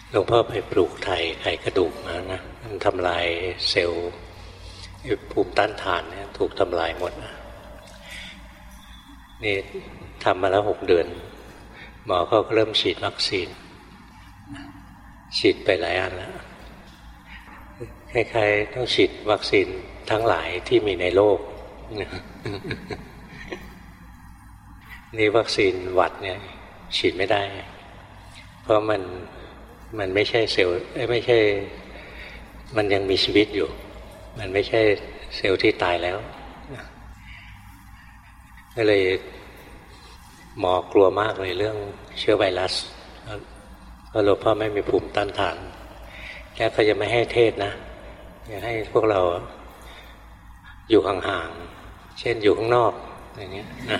หลวงพ่อไปปลูกไข่กระดูกมานะมันทำลายเซลล์ภูมิต้านทานเนี่ยถูกทำลายหมดนะนี่ทำมาแล้ว6 เดือนหมอก็เริ่มฉีดวัคซีนฉีดไปหลายอันแล้วคล้ายๆต้องฉีดวัคซีนทั้งหลายที่มีในโลกนี่วัคซีนหวัดเนี่ยฉีดไม่ได้เพราะมันไม่ใช่เซลล์ไม่ใช่มันยังมีชีวิตอยู่มันไม่ใช่เซลล์ที่ตายแล้วก็เลยหมอกลัวมากเลยเรื่องเชื้อไวรัสเพราะหลวงพ่อไม่มีภูมิต้านทานแล้วก็จะไม่ให้เทศนะอยากให้พวกเราอยู่ห่างๆเช่นอยู่ข้างนอกอย่างเงี้ยนะ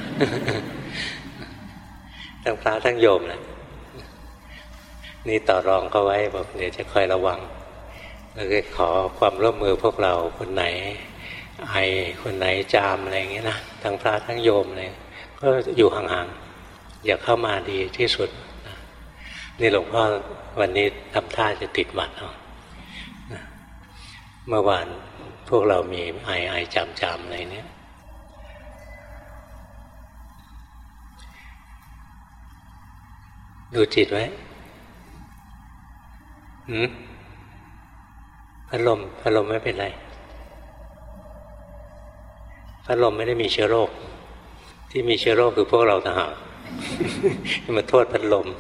ทั้งพระทั้งโยมนะนี่ต่อรองเขาไว้บอกเดี๋ยวจะคอยระวังแล้วก็ขอความร่วมมือพวกเราคนไหนไอคนไหนจามอะไรอย่างเงี้ยนะทั้งพระทั้งโยมเลยก็อยู่ห่างๆอย่าเข้ามาดีที่สุดนี่หลวงพ่อวันนี้ทำท่าจะติดหวัดเอาเมื่อวานพวกเรามีไอจามอะไรเนี้ยดูจิตไว้พัดลมไม่เป็นไรพัดลมไม่ได้มีเชื้อโรคที่มีเชื้อโรคคือพวกเราต่างหากมาโทษพัดลม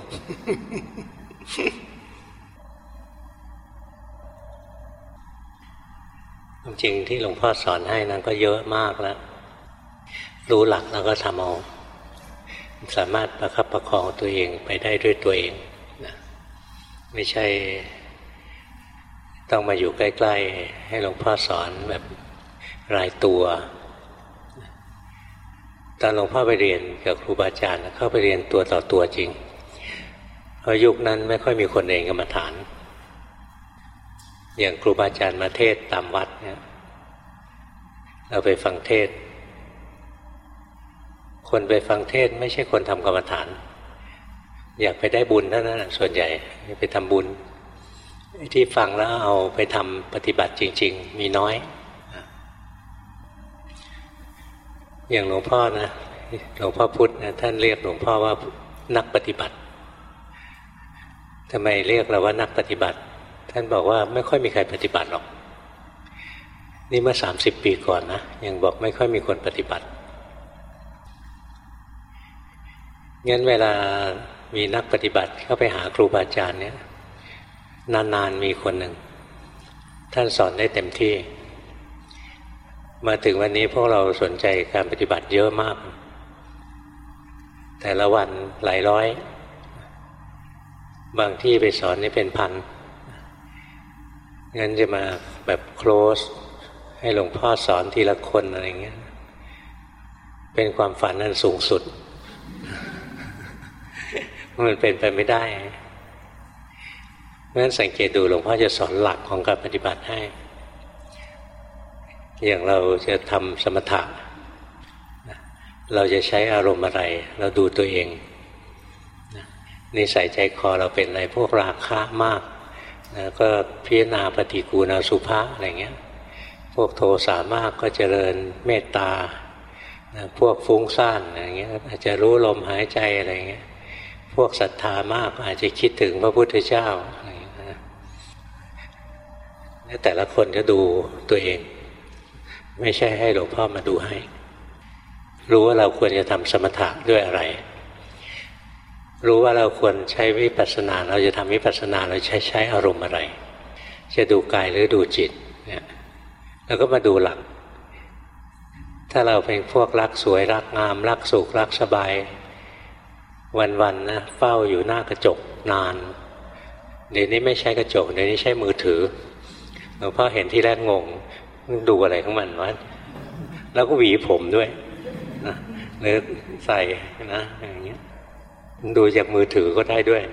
จริงที่หลวงพ่อสอนให้นั้นก็เยอะมากแล้วรู้หลักแล้วก็ทำเอาสามารถประคับประคองตัวเองไปได้ด้วยตัวเองนะไม่ใช่ต้องมาอยู่ใกล้ๆให้หลวงพ่อสอนแบบรายตัวตอนหลวงพ่อไปเรียนกับครูบาอาจารย์เข้าไปเรียนตัวต่อตัวจริงเพราะยุคนั้นไม่ค่อยมีคนเองกรรมฐานอย่างครูบาอาจารย์มาเทศตามวัดเนี่ยเราไปฟังเทศคนไปฟังเทศไม่ใช่คนทำกรรมฐานอยากไปได้บุญเท่านั้นส่วนใหญ่ไปทำบุญที่ฟังแล้วเอาไปทำปฏิบัติจริงๆมีน้อยอย่างหลวงพ่อนะหลวงพ่อพุธนะท่านเรียกหลวงพ่อว่านักปฏิบัติทำไมเรียกเราว่านักปฏิบัติท่านบอกว่าไม่ค่อยมีใครปฏิบัติหรอกนี่เมื่อ30 ปีก่อนนะยังบอกไม่ค่อยมีคนปฏิบัติงั้นเวลามีนักปฏิบัติเข้าไปหาครูบาอาจารย์เนี่ยนานๆมีคนหนึ่งท่านสอนได้เต็มที่มาถึงวันนี้พวกเราสนใจการปฏิบัติเยอะมากแต่ละวันหลายร้อยบางที่ไปสอนนี่เป็นพันงั้นจะมาแบบโคลสให้หลวงพ่อสอนทีละคนอะไรเงี้ยเป็นความฝันอันสูงสุดมันเป็นไปไม่ได้เพราะฉะนั้นสังเกตดูหลวงพ่อจะสอนหลักของการปฏิบัติให้อย่างเราจะทำสมถะเราจะใช้อารมณ์อะไรเราดูตัวเองนิสัยใจคอเราเป็นอะไรพวกราคะมากก็พิจารณาปฏิกูณอสุภะอะไรเงี้ยพวกโทสะมากก็เจริญเมตตาพวกฟุ้งซ่านอะไรเงี้ยอาจจะรู้ลมหายใจอะไรเงี้ยพวกศรัทธามากอาจจะคิดถึงพระพุทธเจ้าอะไรเงี้ยแล้วแต่ละคนก็ดูตัวเองไม่ใช่ให้หลวงพ่อมาดูให้รู้ว่าเราควรจะทำสมถะด้วยอะไรรู้ว่าเราควรใช้วิปัสสนาเราจะทำวิปัสสนาเราใช้อารมณ์อะไรจะดูกายหรือดูจิตเนี่ยแล้วก็มาดูหลักถ้าเราเป็นพวกรักสวยรักงามรักสุขรักสบายวันๆนะเฝ้าอยู่หน้ากระจกนานเดี๋ยวนี้ไม่ใช้กระจกเดี๋ยวนี้ใช้มือถือหลวงพ่อเห็นที่แรกงงดูอะไรของมันวะแล้วก็หวีผมด้วยนะหรือใส่นะอย่างเงี้ยดูจากมือถือก็ได้ด้วย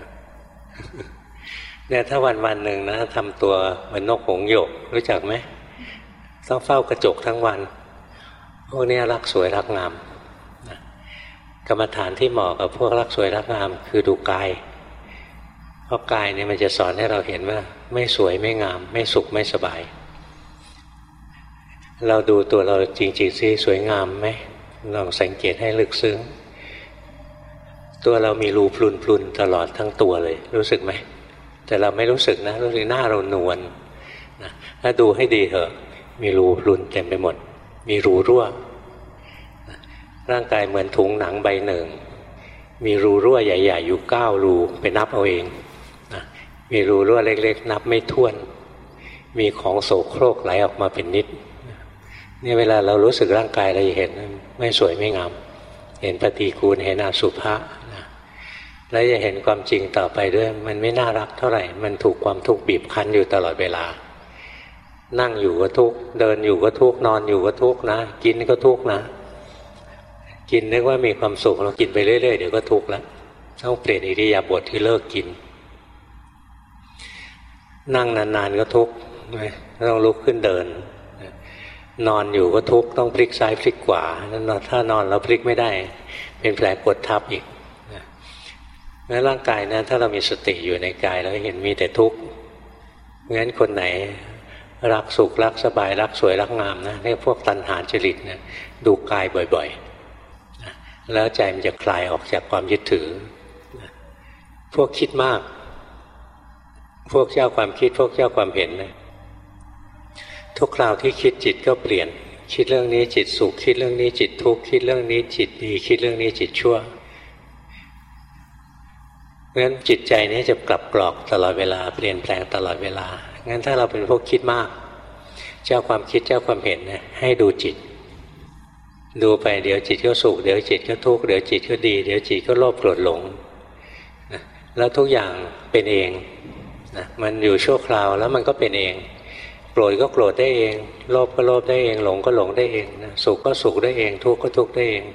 เนี่ยถ้าวันหนึ่งนะทำตัวเหมือนนกหงส์หยกรู้จักไหมต้องเฝ้ากระจกทั้งวันพวกนี้รักสวยรักงามกรรมฐานที่เหมาะกับพวกรักสวยรักงามคือดูกายพราะกายเนี่ยมันจะสอนให้เราเห็นว่าไม่สวยไม่งามไม่สุขไม่สบายเราดูตัวเราจริงๆสิสวยงามไหมลองสังเกตให้ลึกซึ้งตัวเรามีรูพรุนๆตลอดทั้งตัวเลยรู้สึกไหมแต่เราไม่รู้สึกนะรู้สึกหน้าเรานวลนะถ้าดูให้ดีเถอะมีรูพรุนเต็มไปหมดมีรูรั่วร่างกายเหมือนถุงหนังใบหนึ่งมีรูรั่วใหญ่ๆอยู่9รูไปนับเอาเองนะมีรูรั่วเล็กๆนับไม่ถ้วนมีของโสโครกไหลออกมาเป็นนิดนี่เวลาเรารู้สึกร่างกายเราจะเห็นไม่สวยไม่งามเห็นปฏิกูลเห็นอสุภะนะแล้วจะเห็นความจริงต่อไปด้วยมันไม่น่ารักเท่าไหร่มันถูกความทุกข์บีบคั้นอยู่ตลอดเวลานั่งอยู่ก็ทุกข์เดินอยู่ก็ทุกข์นอนอยู่ก็ทุกข์นะกินก็ทุกข์นะกินนึกว่ามีความสุขเรากินไปเรื่อยๆเดี๋ยวก็ทุกข์แล้วต้องเปลี่ยนอิริยาบถที่เลิกกินนั่งนานๆก็ทุกข์ต้องลุกขึ้นเดินนอนอยู่ก็ทุกข์ต้องพลิกซ้ายพลิกขวาถ้านอนเราพลิกไม่ได้เป็นแผลกดทับอีกงั้นร่างกายนะถ้าเรามีสติอยู่ในกายเราเห็นมีแต่ทุกข์งั้นคนไหนรักสุขรักสบายรักสวยรักงามนะเรียกพวกตัณหาจริตนะดูกายบ่อยๆแล้วใจมันจะคลายออกจากความยึดถือพวกคิดมากพวกเจ้าความคิดพวกเจ้าความเห็นนะทุกคราวที่คิดจิตก็เปลี่ยนคิดเรื่องนี้จิตสุขคิดเรื่องนี้จิตทุกข์คิดเรื่องนี้จิตดีคิดเรื่องนี้จิตชั่วเพราะฉะนั้นจิตใจนี้จะกลับกรอกตลอดเวลาเปลี่ยนแปลงตลอดเวลางั้นถ้าเราเป็นพวกคิดมากเจ้าความคิดเจ้าความเห็นนะให้ดูจิตดูไปเดี๋ยวจิตก็สุขเดี๋ยวจิตก็ทุกข์เดี๋ยวจิตก็ดีเดี๋ยวจิตก็โลภโกรธหลงนะแล้วทุกอย่างเป็นเองนะมันอยู่ชั่วคราวแล้วมันก็เป็นเองโกรธก็โกรธได้เองโลภก็โลภได้เองหลงก็หลงได้เองนะสุขก็สุขได้เองทุกข์ก็ทุกข์ได้เอง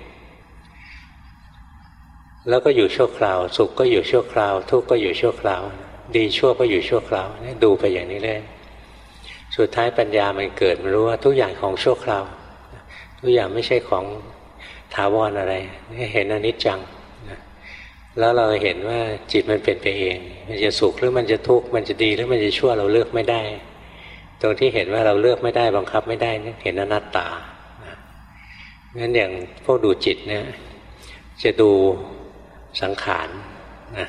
แล้วก็อยู่ชั่วคราวสุขก็อยู่ชั่วคราวทุกข์ก็อยู่ชั่วคราวดีชั่วก็อยู่ชั่วคราวดูไปอย่างนี้เลยสุดท้ายปัญญามันเกิดมันรู้ว่าทุกอย่างของชั่วคราวทุกอย่างไม่ใช่ของถาวรอะไรเห็นอนิจจังแล้วเราเห็นว่าจิตมันเป็นไปเองมันจะสุขหรือมันจะทุกข์มันจะดีหรือมันจะชั่วเราเลือกไม่ได้ตรงที่เห็นว่าเราเลือกไม่ได้บังคับไม่ได้เนี่ยเห็นอนัตตางั้นอย่างพวกดูจิตเนี่ยจะดูสังขารนะ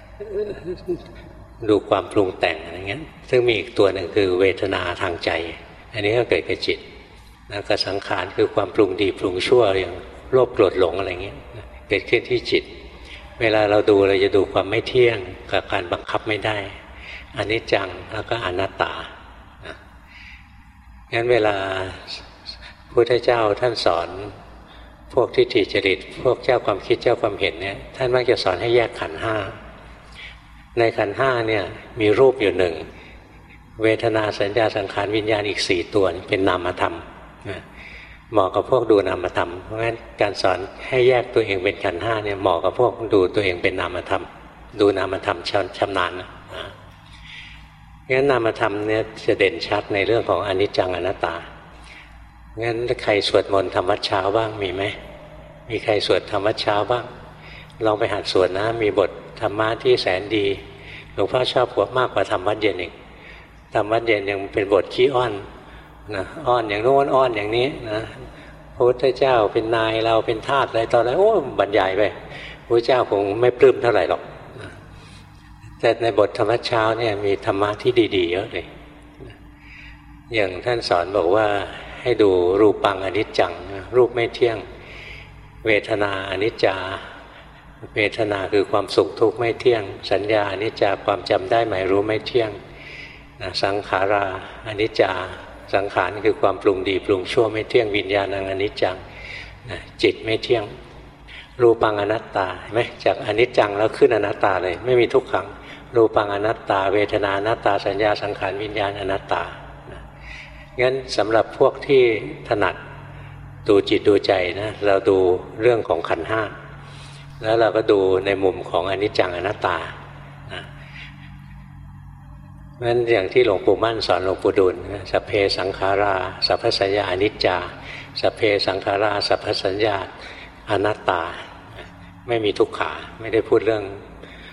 ดูความปรุงแต่งอะไรเงี้ยซึ่งมีอีกตัวหนึ่งคือเวทนาทางใจอันนี้ก็เกิดกับจิตแล้วก็สังขารคือความปรุงดีปรุงชั่วอย่างโลภโกรธหลงอะไรเงี้ยเกิดขึ้นที่จิตเวลาเราดูเราจะดูความไม่เที่ยงกับการบังคับไม่ได้อนิจจังแล้วก็อนัตตางั้นเวลาพุทธเจ้าท่านสอนพวกทิฏฐิจริตพวกเจ้าความคิดเจ้าความเห็นเนี่ยท่านมักจะสอนให้แยกขันธ์ห้าในขันธ์ห้าเนี่ยมีรูปอยู่หนึ่งเวทนาสัญญาสังขารวิญญาณอีก4ตัวเป็นนามธรรมเหมาะกับพวกดูนามธรรมเพราะงั้นการสอนให้แยกตัวเองเป็นขันธ์ห้าเนี่ยเหมาะกับพวกดูตัวเองเป็นนามธรรมดูนามธรรมชำนาญนะงั้นนามธรรมเนี่ยจะเด่นชัดในเรื่องของอนิจจังอนัตตางั้นใครสวดมนต์ธรรมวัดเช้าบ้างมีไหมมีใครสวดธรรมวัดเช้าบ้างลองไปหัดสวดนะมีบทธรรมะที่แสนดีหลวงพ่อชอบกว่ามากกว่าธรรมวัดเย็นอีกธรรมวัดเย็นยังเป็นบทขี้อ้อนนะอ้อนอย่างโน้นอ้อนอย่างนี้นะพระพุทธเจ้าเป็นนายเราเป็นทาสอะไรตอนนั้นโอ้บรรยายไปพระเจ้าคงไม่ปลื้มเท่าไหร่หรอกแต่ในบทธรรมวัดเช้าเนี่ยมีธรรมะที่ดีๆเยอะเลยอย่างท่านสอนบอกว่าให้ดูรูปังอนิจจังรูปไม่เที่ยงเวทนาอนิจจาเวทนาคือความสุขทุกข์ไม่เที่ยงสัญญาอนิจจาความจำได้หมายรู้ไม่เที่ยงสังขาราอนิจจาสังขารคือความปรุงดีปรุงชั่วไม่เที่ยงวิญญาณังอนิจจังจิตไม่เที่ยงรูปังอนัตตาเห็นไหมจากอนิจจังแล้วขึ้นอนัตตาเลยไม่มีทุกขังรูปังอนัตตาเวทนาอนัตตาสัญญาสังขารวิญญาณอนัตตางั้นสำหรับพวกที่ถนัดดูจิตดูใจนะเราดูเรื่องของขันธ์ห้าแล้วเราก็ดูในมุมของอนิจจังอนัตตางั้นอย่างที่หลวงปู่มั่นสอนหลวงปู่ดูลสัพเพสังขาราสัพพสัญญาอนิจจาสัพเพสังขาราสัพพสัญญาอนัตตาไม่มีทุกขาไม่ได้พูดเรื่อง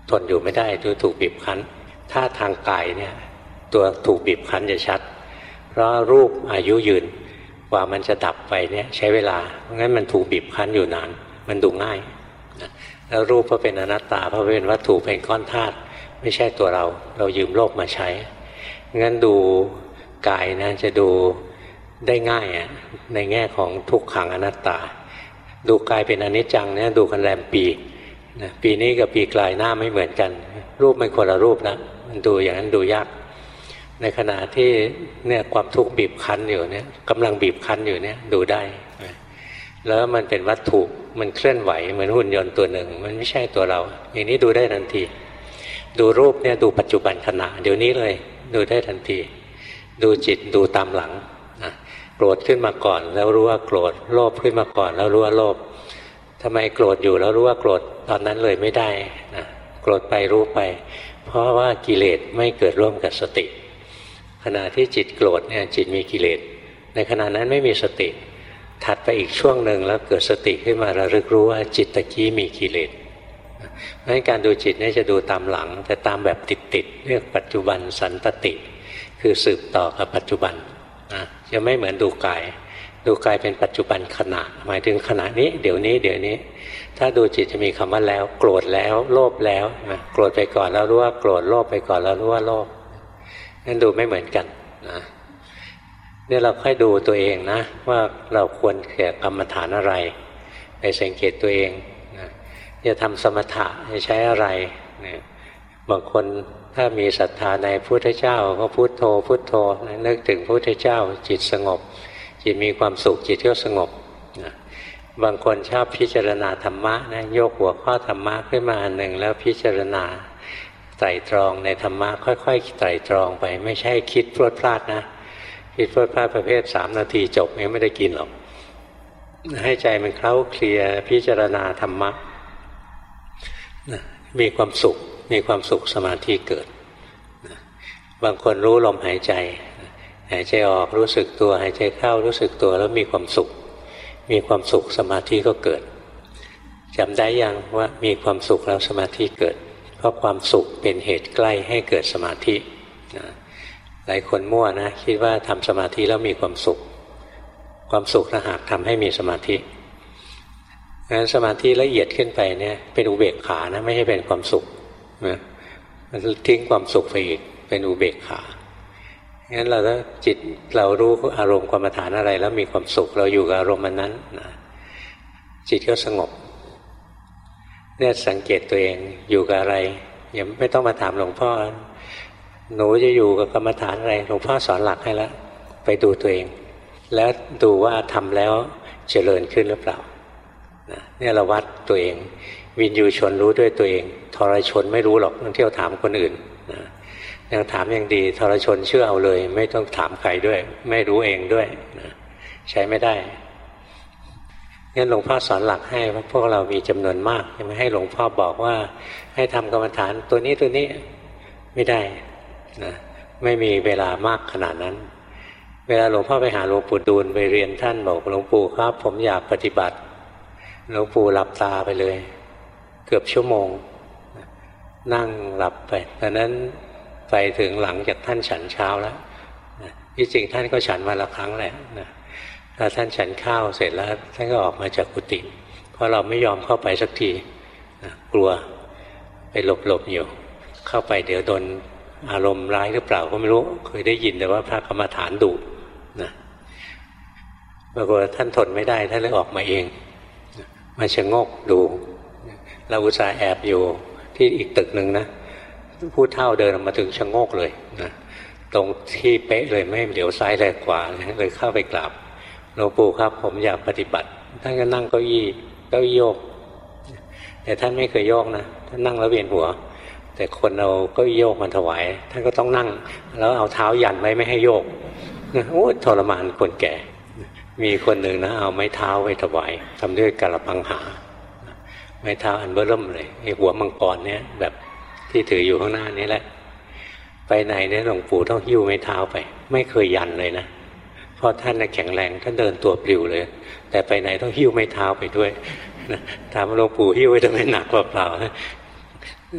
ทนอยู่ไม่ได้ถูกบีบคั้นถ้าทางกายเนี่ยตัวถูกบีบคั้นจะชัดเพราะรูปอายุยืนกว่ามันจะดับไปเนี่ยใช้เวลาเพราะงั้นมันถูกบีบคั้นอยู่นานมันดูง่ายนะแล้วรูปก็เป็นอนัตตาเพราะเป็นวัตถุเป็นก้อนธาตุไม่ใช่ตัวเรายืมโลกมาใช้งั้นดูกายนะจะดูได้ง่ายในแง่ของทุกขังอนัตตาดูกายเป็นอนิจจังเนี่ยดูกันแรมปีนะปีนี้กับปีกลายหน้าไม่เหมือนกันรูปมันคนละรูปนะมันดูอย่างนั้นดูยากในขณะที่เนี่ยความทุกข์บีบคั้นอยู่เนี่ยกำลังบีบคั้นอยู่เนี่ยดูได้แล้วมันเป็นวัตถุมันเคลื่อนไหวเหมือนหุ่นยนต์ตัวหนึ่งมันไม่ใช่ตัวเราอย่างนี้ดูได้ทันทีดูรูปเนี่ยดูปัจจุบันขณะเดี๋ยวนี้เลยดูได้ทันทีดูจิตดูตามหลังโกรธขึ้นมาก่อนแล้วรู้ว่าโกรธโลภขึ้นมาก่อนแล้วรู้ว่าโลภทำไมโกรธอยู่แล้วรู้ว่าโกรธตอนนั้นเลยไม่ได้นะโกรธไปรู้ไปเพราะว่ากิเลสไม่เกิดร่วมกับสติขณะที่จิตโกรธเนี่ยจิตมีกิเลสในขณะนั้นไม่มีสติถัดไปอีกช่วงหนึ่งแล้วเกิดสติขึ้นมาระลึกรู้ว่าจิตตะกี้มีกิเลสเพราะฉะนั้นการดูจิตเนี่ยจะดูตามหลังแต่ตามแบบติดเรียกปัจจุบันสันตติคือสืบต่อกับปัจจุบันนะจะไม่เหมือนดูกายดูกายเป็นปัจจุบันขณะหมายถึงขณะนี้เดี๋ยวนี้ถ้าดูจิตจะมีคำว่าแล้วโกรธแล้วโลภแล้วนะโกรธไปก่อนแล้วรู้ว่าโกรธโลภไปก่อนแล้วรู้ว่าโลภนั่นดูไม่เหมือนกันนะเนี่ยเราค่อยดูตัวเองนะว่าเราควรแก่กรรมฐานอะไรไปสังเกตตัวเองนะจะทำสมถะจะใช้อะไรเนี่ยบางคนถ้ามีศรัทธาในพุทธเจ้าก็พุทโธพุทโธนึกถึงพระพุทธเจ้าจิตสงบจิตมีความสุขจิตก็สงบนะบางคนชอบพิจารณาธรรมะนะยกหัวข้อธรรมะขึ้นมาอันหนึ่งแล้วพิจารณาไตรตรองในธรรมะค่อยๆไตรตรองไปไม่ใช่คิดพรวดพลาดนะคิดพรวดพลาดประเภท3 นาทีจบยังไม่ได้กินหรอกให้ใจมันเคล้าเคลียพิจารณาธรรมะนะมีความสุขสมาธิเกิดนะบางคนรู้ลมหายใจหายใจออกรู้สึกตัวหายใจเข้ารู้สึกตัวแล้วมีความสุขสมาธิก็เกิดจำได้ยังว่ามีความสุขแล้วสมาธิเกิดเพราะความสุขเป็นเหตุใกล้ให้เกิดสมาธินะหลายคนมั่วนะคิดว่าทำสมาธิแล้วมีความสุขนะหากทำให้มีสมาธิงั้นสมาธิละเอียดขึ้นไปเนี่ยเป็นอุเบกขานะไม่ใช่เป็นความสุขนะมันทิ้งความสุขไปอีกเป็นอุเบกขางั้นเราถ้าจิตเรารู้อารมณ์กรรมฐานอะไรแล้วมีความสุขเราอยู่กับอารมณ์นั้นนะจิตก็สงบเนี่ยสังเกตตัวเองอยู่กับอะไรอย่าไม่ต้องมาถามหลวงพ่อหนูจะอยู่กับกรรมฐานอะไรหลวงพ่อสอนหลักให้แล้วไปดูตัวเองแล้วดูว่าทำแล้วเจริญขึ้นหรือเปล่าเนี่ยเราวัดตัวเองวินยูชนรู้ด้วยตัวเองทรชนไม่รู้หรอกต้องเที่ยวถามคนอื่นนะยังถามอย่างดีทรชนเชื่อเอาเลยไม่ต้องถามใครด้วยไม่รู้เองด้วยนะใช้ไม่ได้งั้นหลวงพ่อสอนหลักให้ว่าพวกเรามีจำนวนมากไม่ให้หลวงพ่อบอกว่าให้ทำกรรมฐานตัวนี้ไม่ได้นะไม่มีเวลามากขนาดนั้นเวลาหลวงพ่อไปหาหลวงปู่ดูลไปเรียนท่านบอกหลวงปู่ครับผมอยากปฏิบัติหลวงปู่หลับตาไปเลยเกือบชั่วโมงนั่งหลับไปตอนนั้นไปถึงหลังจากท่านฉันเช้าแล้วที่จริงท่านก็ฉันวันละครั้งแหละถ้าท่านฉันข้าวเสร็จแล้วท่านก็ออกมาจากกุฏิเพราะเราไม่ยอมเข้าไปสักทีกลัวไปหลบอยู่เข้าไปเดี๋ยวโดนอารมณ์ร้ายหรือเปล่าก็ไม่รู้เคยได้ยินแต่ว่าพระกรรมฐานดุนะปรากฏท่านทนไม่ได้ท่านเลยออกมาเองมาชะโงกดูเราอุตส่าห์แอบอยู่ที่อีกตึกหนึ่งนะผู้เฒ่าเดินมาถึงชะโงกเลยนะตรงที่เป๊ะเลยไม่เหลียวซ้ายแลขวาเลยเข้าไปกราบหลวงปู่ครับผมอยากปฏิบัติท่านก็นั่งเก้าอี้โยกแต่ท่านไม่เคยโยกนะท่านนั่งแล้วเวียนหัวแต่คนเอาเก้าอี้โยกมาถวายท่านก็ต้องนั่งแล้วเอาเท้ายันไว้ไม่ให้โยกโอ้ทรมานคนแก่มีคนหนึ่งนะเอาไม้เท้าไปถวายทำด้วยกระปังหาไม้เท้าอันเบ้อเริ่มเลยไอ้หัวมังกรเนี่ยแบบที่ถืออยู่ข้างหน้านี้แหละไปไหนเนี่ยหลวงปู่ต้องหิ้วไม้เท้าไปไม่เคยยันเลยนะเพราะท่านแข็งแรงท่านเดินตัวปลิวเลยแต่ไปไหนต้องหิ้วไม้เท้าไปด้วยถามหลวงปู่หิ้วไว้ทำไมหนักเปล่าๆ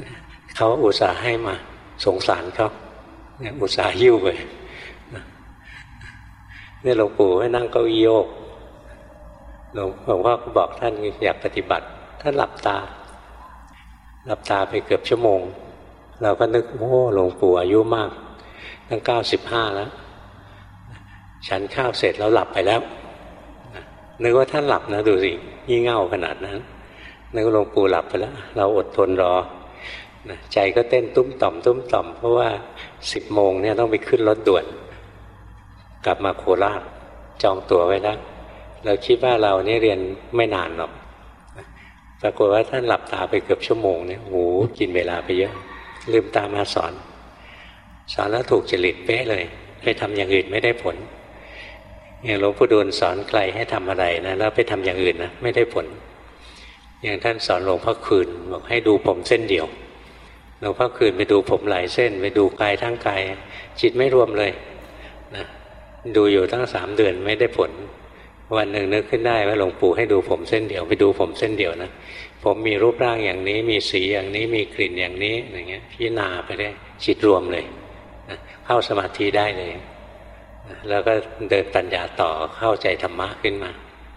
เขาอุตส่าห์ให้มาสงสารเขาเนี่ยอุตส่าห์หิ้วไปเนี่ยหลวงปู่ให้นั่งเก้าอี้โยกหลวงพ่อก็บอกท่านอยากปฏิบัติท่านหลับตาไปเกือบชั่วโมงเราก็นึกโอ้หลวงปู่อายุมากตั้ง95แล้วฉันข้าวเสร็จแล้วหลับไปแล้วนึกว่าท่านหลับนะดูสิงี่เง่าขนาดนั้นนึกว่าหลวงปู่หลับไปแล้วเราอดทนรอใจก็เต้นตุ้มต่อมเพราะว่า10 โมงเนี่ยต้องไปขึ้นรถด่วนกลับมาโคราชจองตั๋วไว้แล้วเราคิดว่าเรานี่เรียนไม่นานหรอกปรากฏว่าท่านหลับตาไปเกือบชั่วโมงเนี่ยโอ้กินเวลาไปเยอะลืมตามาสอนแล้วถูกจริตเป๊ะเลยไปทำอย่างอื่นไม่ได้ผลอย่างหลวงปู่ดูลสอนใครให้ทำอะไรนะแล้วไปทำอย่างอื่นนะไม่ได้ผลอย่างท่านสอนหลวงพ่อคืนบอกให้ดูผมเส้นเดียวหลวงพ่อคืนไปดูผมหลายเส้นไปดูกายทั้งกายจิตไม่รวมเลยนะดูอยู่ตั้ง3 เดือนไม่ได้ผลวันหนึ่งนึกขึ้นได้ว่าหลวงปู่ให้ดูผมเส้นเดียวไปดูผมเส้นเดียวนะผมมีรูปร่างอย่างนี้มีสีอย่างนี้มีกลิ่นอย่างนี้อย่างเงี้ยพิจารณาไปได้จิตรวมเลยนะเข้าสมาธิได้เลยนะแล้วก็เดินปัญญาต่อเข้าใจธรรมะขึ้นมา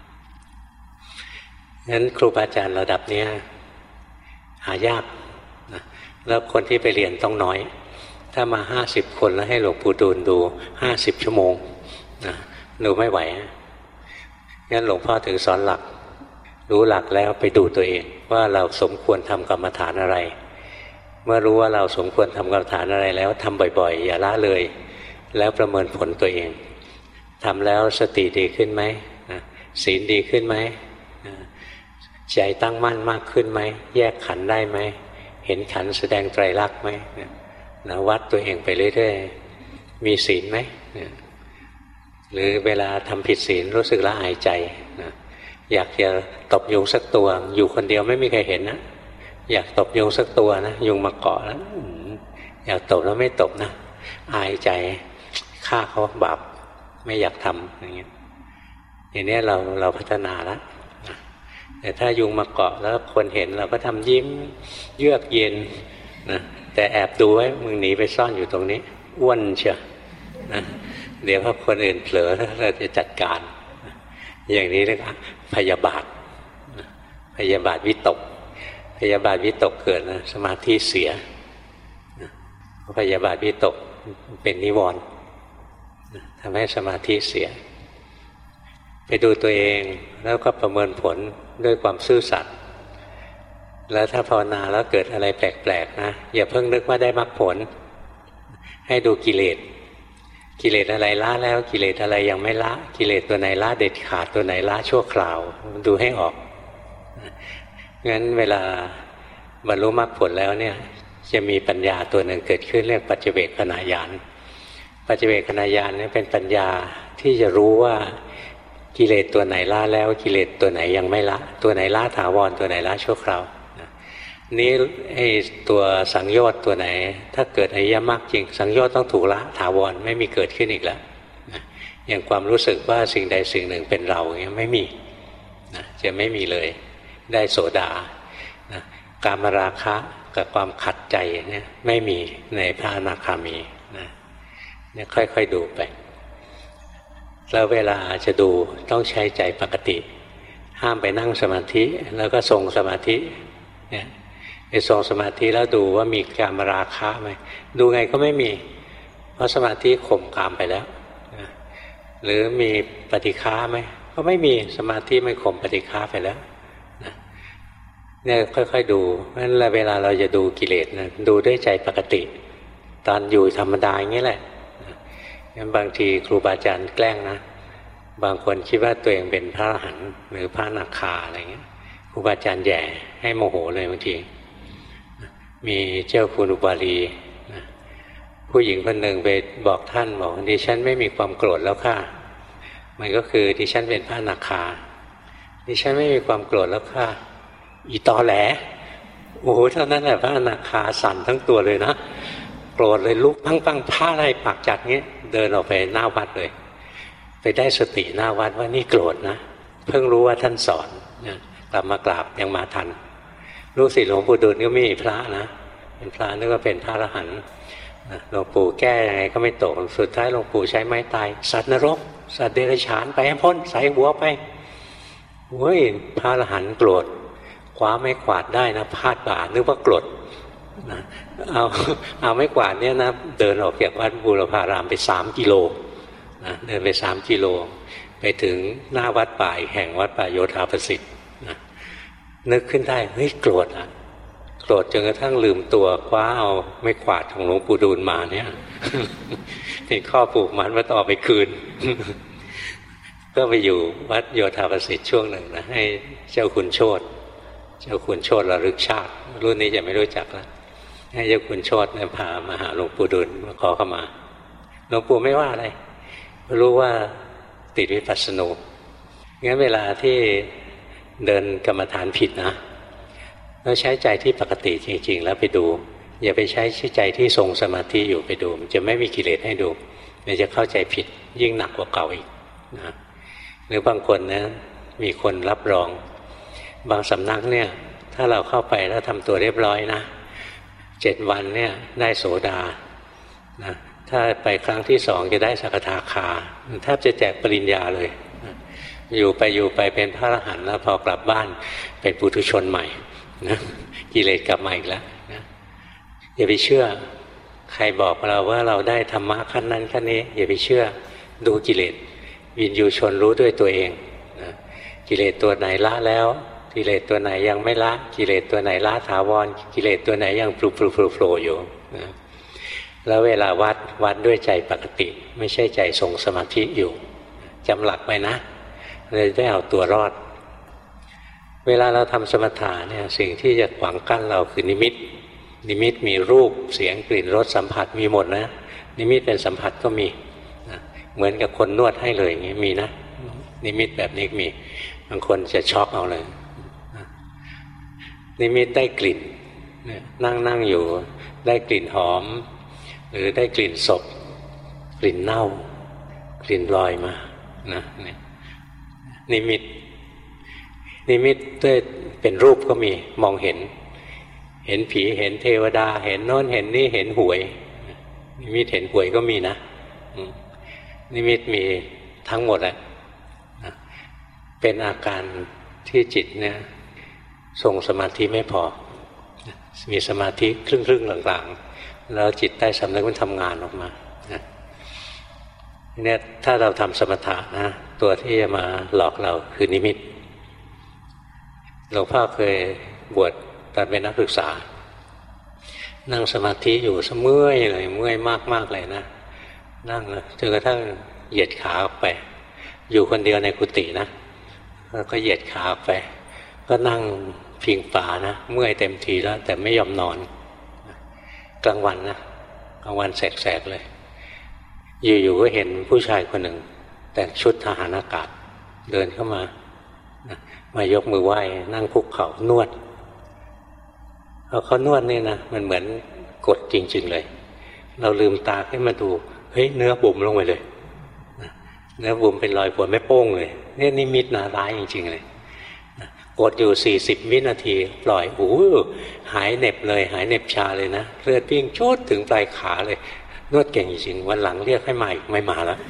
งั้นครูบาอาจารย์ระดับนี้หายากนะแล้วคนที่ไปเรียนต้องน้อยถ้ามา50 คนแล้วให้หลวงปู่ดูลดู50 ชั่วโมงนะดูไม่ไหวงั้นหลวงพ่อถึงสอนหลักรู้หลักแล้วไปดูตัวเองว่าเราสมควรทำกรรมฐานอะไรเมื่อรู้ว่าเราสมควรทำกรรมฐานอะไรแล้วทำบ่อยๆอย่าละเลยแล้วประเมินผลตัวเองทำแล้วสติดีขึ้นไหมศีลดีขึ้นไหมใจตั้งมั่นมากขึ้นไหมแยกขันธ์ได้ไหมเห็นขันธ์แสดงไตรลักษณ์ไหมวัดตัวเองไปเรื่อยๆมีศีลไหมหรือเวลาทำผิดศีลรู้สึกละอายใจนะอยากจะตบยุงสักตัวอยู่คนเดียวไม่มีใครเห็นนะอยากตบยุงสักตัวนะยุงมาเกาะแล้วอยากตบแล้วไม่ตบนะอายใจฆ่าเขาบาปไม่อยากทำอย่างเงี้ยอย่างนี้เราพัฒนาแล้วแต่ถ้ายุงมาเกาะแล้วคนเห็นเราก็ทำยิ้มเยือกเย็นนะแต่แอบดูไว้มึงหนีไปซ่อนอยู่ตรงนี้อ้วนเชียวนะเดี๋ยวพอคนอื่นเผลอเราจะจัดการอย่างนี้เรียกพยาบาทพยาบาทวิตกพยาบาทวิตกเกิดนะสมาธิเสียพยาบาทวิตกเป็นนิวรณ์ทำให้สมาธิเสียไปดูตัวเองแล้วก็ประเมินผลด้วยความซื่อสัตย์แล้วถ้าภาวนาแล้วเกิดอะไรแปลกๆนะอย่าเพิ่งนึกว่าได้มรรคผลให้ดูกิเลสอะไรละแล้วกิเลสอะไรยังไม่ละกิเลสตัวไหนละเด็ดขาดตัวไหนละชั่วคราวดูให้ออกงั้นเวลาบรรลุมรรคผลแล้วเนี่ยจะมีปัญญาตัวหนึ่งเกิดขึ้นเรียกปัจเจเวคขณญาณปัจเจเวคขณญาณนี่เป็นปัญญาที่จะรู้ว่ากิเลสตัวไหนละแล้วกิเลสตัวไหนยังไม่ละตัวไหนละถาวรตัวไหนละชั่วคราวนี้ไอ้ตัวสังโยชน์ตัวไหนถ้าเกิดอริยมรรคจริงสังโยชน์ต้องถูกละถาวรไม่มีเกิดขึ้นอีกแล้วอย่างความรู้สึกว่าสิ่งใดสิ่งหนึ่งเป็นเราอย่างนี้ไม่มีจะไม่มีเลยได้โสดา กามราคะกับความขัดใจเนี่ยไม่มีในพระอนาคามีนะเนี่ยค่อยๆดูไปแล้วเวลาจะดูต้องใช้ใจปกติห้ามไปนั่งสมาธิแล้วก็ทรงสมาธิเนี่ยไปทรงสมาธิแล้วดูว่ามีกามราคะไหมดูไงก็ไม่มีเพราะสมาธิข่มกามไปแล้วนะหรือมีปฏิฆาไหมก็ไม่มีสมาธิไม่ข่มปฏิฆาไปแล้วนะเนี่ยค่อยๆดูเพราะฉะนั้นเวลาเราจะดูกิเลสนะดูด้วยใจปกติตอนอยู่ธรรมดาอย่างนี้แหละงั้นบางทีครูบาอาจารย์แกล้งนะบางคนคิดว่าตัวเองเป็นพระอรหันต์หรือพระอนาคาอะไรเงี้ยครูบาอาจารย์แย่ให้โมโหเลยบางทีมีเจ้าคุณอุบาลีผู้หญิงคนหนึ่งไปบอกท่านบอกดิฉันไม่มีความโกรธแล้วค่ะมันก็คือดิฉันเป็นพระอนาคาดิฉันไม่มีความโกรธแล้วค่ะอีตอแหลโอ้โหเท่านั้นแหละพระอนาคาสั่นทั้งตัวเลยนะโกรธเลยลุกพังผ้าอะไรปากจัดเงี้ยเดินออกไปหน้าวัดเลยไปได้สติหน้าวัดว่านี่โกรธนะเพิ่งรู้ว่าท่านสอนกลับมากราบยังมาทันลูกศิษย์หลวงปู่ดูลย์ก็มีพระนะเป็นพระนึกว่าเป็นพระอรหันต์หลวงปู่แก้ยังไงก็ไม่ตกสุดท้ายหลวงปู่ใช้ไม้ตายสัตว์นรกสัตว์เดรัจฉานไปให้พ้นใส่หัวไปเฮ้ยพระอรหันต์โกรธคว้าไม้กวาดได้นะพาดบ่านึกว่าโกรธนะเอาไม้กวาดเนี่ยนะเดินออกจากวัดบูรพารามไป3 กิโลนะเดินไป3 กิโลไปถึงหน้าวัดป่าแห่งวัดป่าโยธาประสิทธิ์นะนึกขึ้นได้เฮ้ยโกรธโกรธจนกระทั่งลืมตัวคว้าเอาไม้กวาดของหลวงปู่ดูลมาเนี่ยเป็นข้อผูกมัดว่าต่อไปคืนก็ไปอยู่วัดโยธาประสิทธิ์ช่วงหนึ่งนะให้เจ้าคุณโชติระลึกชาติรุ่นนี้จะไม่รู้จักแล้วให้เจ้าคุณโชติเนี่ยพามาหาหลวงปู่ดูลมาขอเข้ามาหลวงปู่ไม่ว่าอะไรรู้ว่าติดวิปัสสนูงั้นเวลาที่เดินกรรมฐานผิดนะเราใช้ใจที่ปกติจริงๆแล้วไปดูอย่าไปใช้ใจที่ทรงสมาธิอยู่ไปดูมันจะไม่มีกิเลสให้ดูมันจะเข้าใจผิดยิ่งหนักกว่าเก่าอีกนะหรือบางคนนะมีคนรับรองบางสำนักเนี่ยถ้าเราเข้าไปแล้วทำตัวเรียบร้อยนะ7 วันเนี่ยได้โสดานะถ้าไปครั้งที่2จะได้สกทาคาแทบจะแจกปริญญาเลยอยู่ไปเป็นพระอรหันต์แล้วพอกลับบ้านเป็นปุถุชนใหม่นะกิเลสกลับมาอีกแล้วนะอย่าไปเชื่อใครบอกเราว่าเราได้ธรรมะขั้นนั้นขั้นนี้อย่าไปเชื่อดูกิเลสวินยูชนรู้ด้วยตัวเองนะกิเลสตัวไหนละแล้วกิเลสตัวไหนยังไม่ละกิเลสตัวไหนละถาวรกิเลสตัวไหนยังโผล่อยู่นะแล้วเวลาวัดด้วยใจปกติไม่ใช่ใจทรงสมาธิอยู่จำหลักไปนะเลยได้เอาตัวรอดเวลาเราทำสมถะเนี่ยสิ่งที่จะขวางกั้นเราคือนิมิตมีรูปเสียงกลิ่นรสสัมผัสมีหมดนะนิมิตเป็นสัมผัสก็มีนะเหมือนกับคนนวดให้เลยอย่างนี้มีนะนิมิตแบบนี้มีบางคนจะช็อกเอาเลยนะนิมิตได้กลิ่นนั่งอยู่ได้กลิ่นหอมหรือได้กลิ่นศพกลิ่นเน่ากลิ่นลอยมานะนิมิตด้วยเป็นรูปก็มีมองเห็นผีเห็นเทวดาเห็นโน้นเห็นนี่เห็นหวยนิมิตเห็นหวยก็มีนะนิมิตมีทั้งหมดแหละเป็นอาการที่จิตเนี่ยทรงสมาธิไม่พอมีสมาธิครึ่งหลังๆแล้วจิตใต้สำนึกมันทำงานออกมาเนี่ยถ้าเราทำสมถะนะตัวที่จะมาหลอกเราคือนิมิตหลวงพ่อเคยบวชตอนเป็นนักศึกษานั่งสมาธิอยู่เมื่อยมากเลยนะนั่งจนกระทั่งเหยียดขาออกไปอยู่คนเดียวในกุฏินะแล้วก็เหยียดขาออกไปก็นั่งพิงฝานะเมื่อยเต็มทีแล้วแต่ไม่ยอมนอนกลางวันนะกลางวันแสกๆเลยอยู่ๆก็เห็นผู้ชายคนหนึ่งแต่งชุดทหารอากาศเดินเข้ามามายกมือไหว้นั่งคุกเข่านวดเขานวดนี่นะมันเหมือนกดจริงๆเลยเราลืมตาขึ้นมาดูเฮ้ยเนื้อบุ๋มลงไปเลยเนื้อบุ๋มเป็นรอยปวดไม่โป้งเลยนี่นิมิตน่าร้ายจริงๆเลยกดอยู่40 วินาทีปล่อยโอ้หายเหน็บเลยหายเหน็บชาเลยนะเลือดวิ่งโชดถึงปลายขาเลยนวดเก่งจริงวันหลังเรียกให้มาอีกไม่มาแล้ว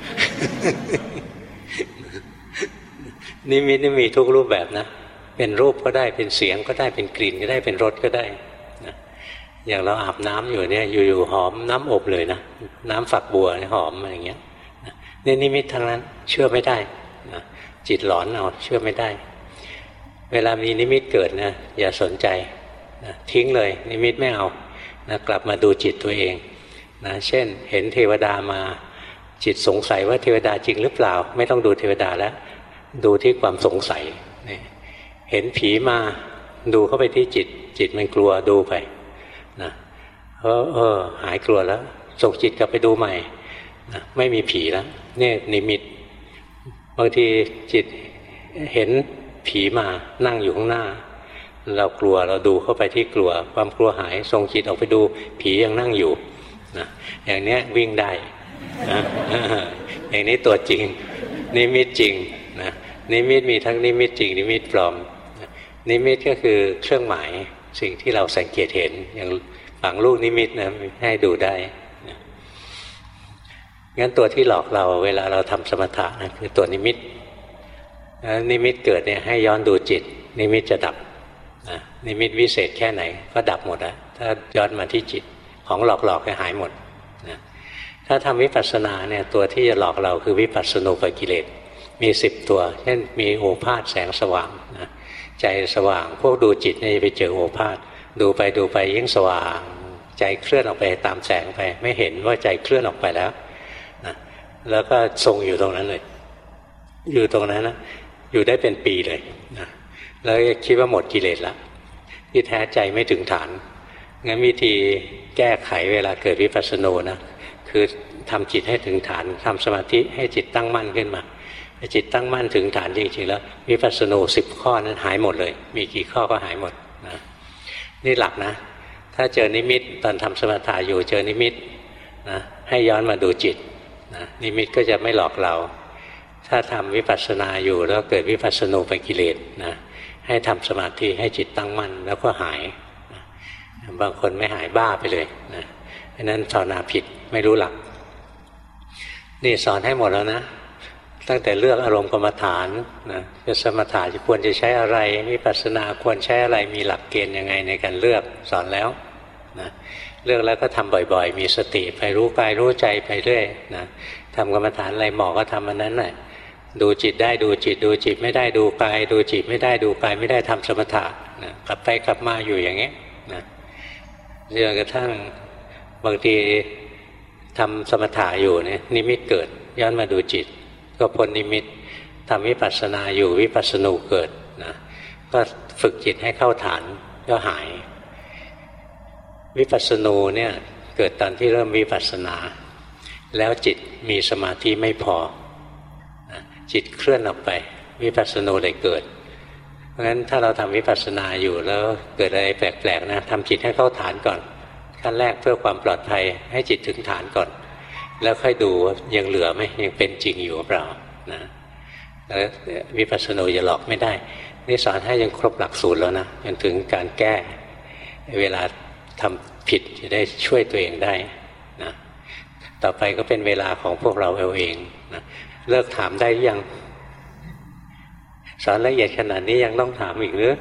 นิมิตนี่มีทุกรูปแบบนะเป็นรูปก็ได้เป็นเสียงก็ได้เป็นกลิ่นก็ได้เป็นรสก็ได้นะอย่างเราอาบน้ำอยู่เนี่ยอยู่ๆหอมน้ำอบเลยนะน้ำฝักบัวหอมอะไรอย่างเงี้ยนี่นิมิตทั้งนั้นเชื่อไม่ได้นะจิตหลอนเอาเชื่อไม่ได้เวลามีนิมิตเกิดนะอย่าสนใจนะทิ้งเลยนิมิตไม่เอานะกลับมาดูจิตตัวเองนะเช่นเห็นเทวดามาจิตสงสัยว่าเทวดาจริงหรือเปล่าไม่ต้องดูเทวดาแล้วดูที่ความสงสัยเห็นผีมาดูเข้าไปที่จิตมันกลัวดูไปนะหายกลัวแล้วส่งจิตกลับไปดูใหม่นะไม่มีผีแล้วนี่นิมิตบางทีจิตเห็นผีมานั่งอยู่ข้างหน้าเรากลัวเราดูเข้าไปที่กลัวความกลัวหายส่งจิตออกไปดูผียังนั่งอยู่นะอย่างนี้วิ่งได้นะอย่างนี้ตัวจริงนิมิตจริงนะนิมิตมีทั้งนิมิตจริงนิมิตปลอมนิมิตก็คือเครื่องหมายสิ่งที่เราสังเกตเห็นอย่างฝังลูกนิมิตนะให้ดูได้นะงั้นตัวที่หลอกเราเวลาเราทำสมถะนะคือตัวนิมิตนิมิตเกิดเนี่ยให้ย้อนดูจิตนิมิตจะดับนะนิมิตวิเศษแค่ไหนก็ดับหมดนะถ้าย้อนมาที่จิตของหลอกๆก็หายหมดนะถ้าทำวิปัสสนาเนี่ยตัวที่จะหลอกเราคือวิปัสสนูปกิเลสมี10ตัวเช่นมีโอภาสแสงสว่างนะใจสว่างพวกดูจิตเนี่ยจะไปเจอโอภาสดูไปยิ่งสว่างใจเคลื่อนออกไปตามแสงไปไม่เห็นว่าใจเคลื่อนออกไปแล้วนะแล้วก็ทรงอยู่ตรงนั้นเลยอยู่ตรงนั้นนะอยู่ได้เป็นปีเลยนะแล้วคิดว่าหมดกิเลสละที่แท้ใจไม่ถึงฐานงั้นวิธีแก้ไขเวลาเกิดวิปัสสนูนะคือทำจิตให้ถึงฐานทำสมาธิให้จิตตั้งมั่นขึ้นมาจิตตั้งมั่นถึงฐานจริงๆแล้ววิปัสสนู10ข้อนั้นหายหมดเลยมีกี่ข้อก็หายหมดนะนี่หลักนะถ้าเจอนิมิตตอนทำสมถะอยู่เจอนิมิตนะให้ย้อนมาดูจิตนะนิมิตก็จะไม่หลอกเราถ้าทำวิปัสสนาอยู่แล้วเกิดวิปัสสนูปกิเลสนะให้ทำสมาธิให้จิตตั้งมั่นแล้วก็หายนะบางคนไม่หายบ้าไปเลยนะเพราะนั้นภาวนาผิดไม่รู้หลักนี่สอนให้หมดแล้วนะตั้งแต่เลือกอารมณ์กรรมฐานนะจะสมถะควรจะใช้อะไรวิปัสสนาควรใช้อะไรมีหลักเกณฑ์ยังไงในการเลือกสอนแล้วนะเลือกแล้วก็ทำบ่อยๆมีสติไปรู้กายรู้ใจไปเรื่อยนะทำกรรมฐานอะไรเหมาะก็ทำอันนั้นแหละดูจิตได้ดูจิตดูจิตไม่ได้ดูกายดูจิตไม่ได้ดูกายไม่ได้ทำสมถะนะกลับไปกลับมาอยู่อย่างเงี้ยนะจนกระทั่งบางทีทำสมถะอยู่เนี่ยนิมิตเกิดย้อนมาดูจิตก็พ้นนิมิตทำวิปัสสนาอยู่วิปัสสนูเกิดนะก็ฝึกจิตให้เข้าฐานก็หายวิปัสสนูเนี่ยเกิดตอนที่เริ่มวิปัสสนาแล้วจิตมีสมาธิไม่พอนะจิตเคลื่อนออกไปวิปัสสนูเลยเกิดเพราะฉะนั้นถ้าเราทำวิปัสสนาอยู่แล้วเกิดอะไรแปลกๆนะทำจิตให้เข้าฐานก่อนขั้นแรกเพื่อความปลอดภัยให้จิตถึงฐานก่อนแล้วค่อยดูว่ายังเหลือไหมยังเป็นจริงอยู่หรือเปล่านะแล้ววิปัสสนูจะหลอกไม่ได้นี่สอนให้ยังครบหลักสูตรแล้วนะจนถึงการแก้เวลาทำผิดจะได้ช่วยตัวเองได้นะต่อไปก็เป็นเวลาของพวกเราเองนะเลิกถามได้ยังสอนละเอียดขนาดนี้ยังต้องถามอีกหรือ